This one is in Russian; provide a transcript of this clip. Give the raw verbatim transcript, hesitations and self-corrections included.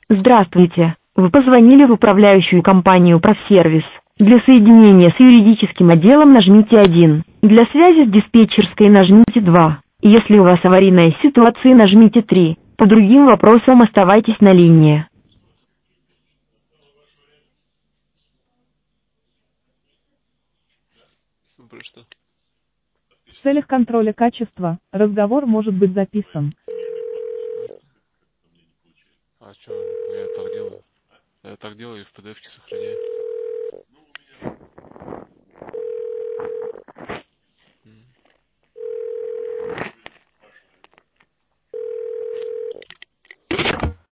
Здравствуйте. Вы позвонили в управляющую компанию «Профсервис». Для соединения с юридическим отделом нажмите один. Для связи с диспетчерской нажмите два. Если у вас аварийная ситуация, нажмите три. По другим вопросам оставайтесь на линии. Про что? В целях контроля качества разговор может быть записан. А что, я так делаю? Я так делаю и в пи ди эф-ке сохраняю.